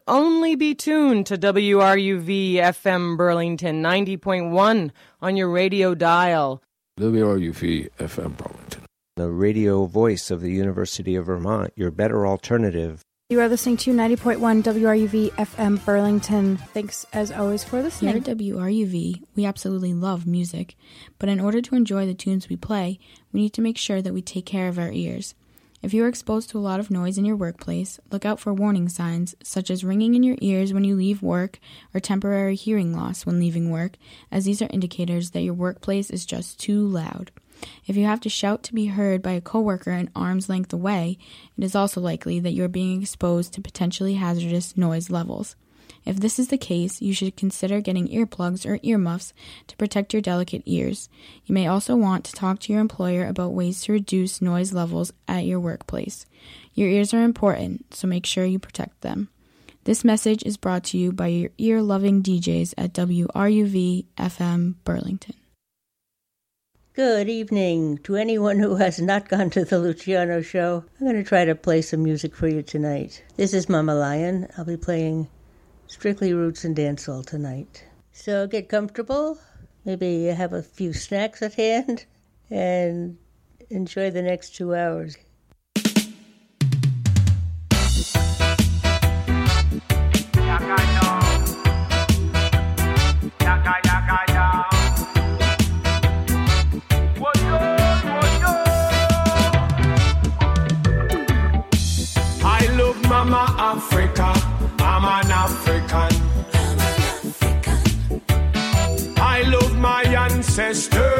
only be tuned to WRUV FM Burlington 90.1 on your radio dial. WRUV FM Burlington. The radio voice of the University of Vermont, your better alternative. You are listening to 90.1 WRUV FM Burlington. Thanks, as always, for listening. Here at WRUV, we absolutely love music, but in order to enjoy the tunes we play, we need to make sure that we take care of our ears. If you are exposed to a lot of noise in your workplace, look out for warning signs, such as ringing in your ears when you leave work or temporary hearing loss when leaving work, as these are indicators that your workplace is just too loud. If you have to shout to be heard by a coworker an arm's length away, it is also likely that you are being exposed to potentially hazardous noise levels. If this is the case, you should consider getting earplugs or earmuffs to protect your delicate ears. You may also want to talk to your employer about ways to reduce noise levels at your workplace. Your ears are important, so make sure you protect them. This message is brought to you by your ear-loving DJs at WRUV FM Burlington. Good evening to anyone who has not gone to the Luciano show. I'm going to try to play some music for you tonight. This is Mama Lion. I'll be playing strictly roots and dancehall tonight. So get comfortable, maybe have a few snacks at hand, and enjoy the next 2 hours. Mama Africa, I'm an African. I love my ancestors.